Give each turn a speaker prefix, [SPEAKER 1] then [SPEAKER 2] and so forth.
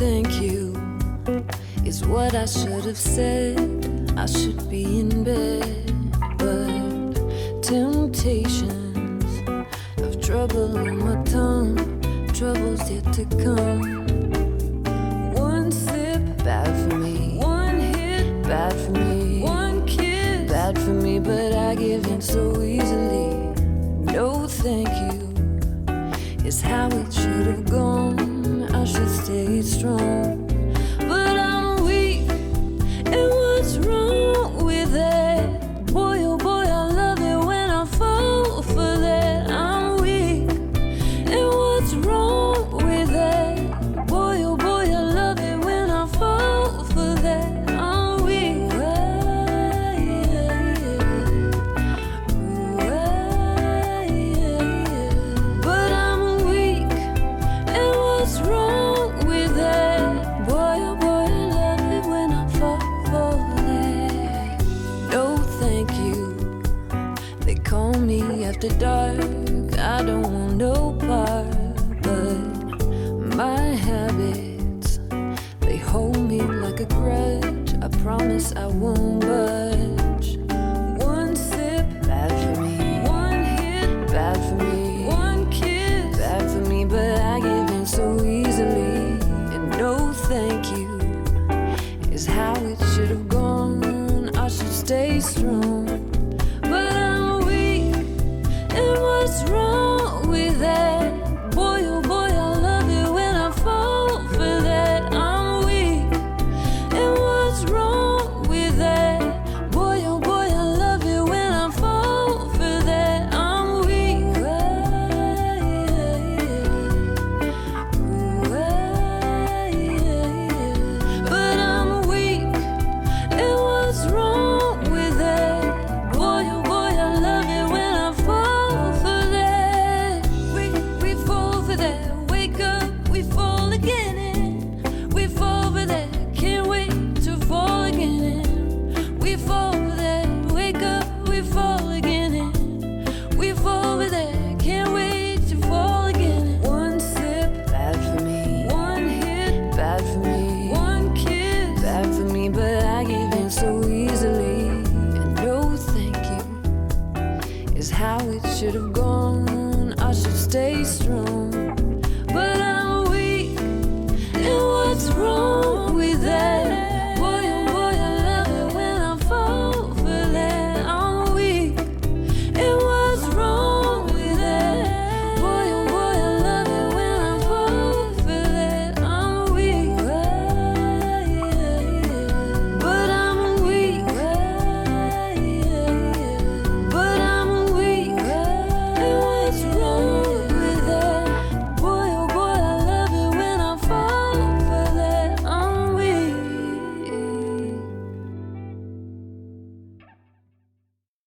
[SPEAKER 1] thank you is what I should have said. I should be in bed, but temptations of trouble on my tongue, trouble's yet to come. One sip, bad for me. One hit, bad for me. One kiss, bad for me, but I give in so easily. No thank you is how it should have gone. I should stay strong, but I'm weak, and what's wrong with that? Boy, oh boy, I love it when I fall for that. I'm weak, and what's wrong with that? Boy, oh boy, I love it when I fall for that. I'm weak, but I'm weak, and what's wrong with that? Boy, oh boy, I love it when I fall for that. No, thank you. They call me after dark. I don't want no part, but my habits, they hold me like a grudge. I promise I won't budge. One sip, bad for me. One hit, bad for me. One kiss, bad for me, but I give in so easily. And no thank you is how it should have gone. I should stay strong, but I'm weak, and what's wrong with that? Boy, oh boy, I love it when I fall for that. I'm weak, and what's wrong with that? Boy, oh boy, I love it when I fall for that. I'm weak, but I'm weak, and what's wrong with that? Boy, oh boy, I love it when I fall for that. We fall for that. Wake up, we fall